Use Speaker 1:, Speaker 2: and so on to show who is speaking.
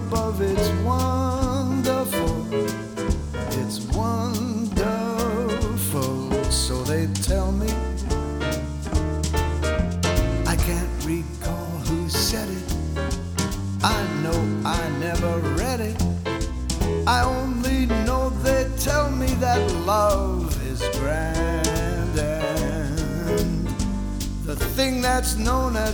Speaker 1: above. It's wonderful, it's wonderful. So they tell me. I can't recall who said it, I know I never read it. I only know they tell me that love is grand, and the thing that's known as